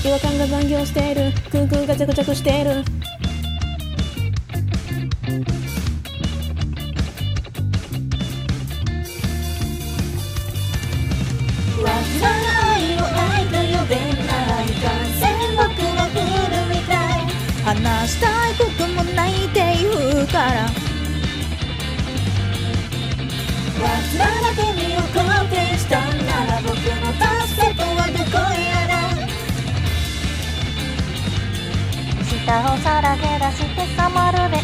は勘が残業している。空空がジャクジャクしている。 わざ愛を愛と呼べないか全僕は古みたい。 話したいこともないって言うからわざな君を肯定したなら僕の助けとはどこやら。 舌をさらけ出してさまるで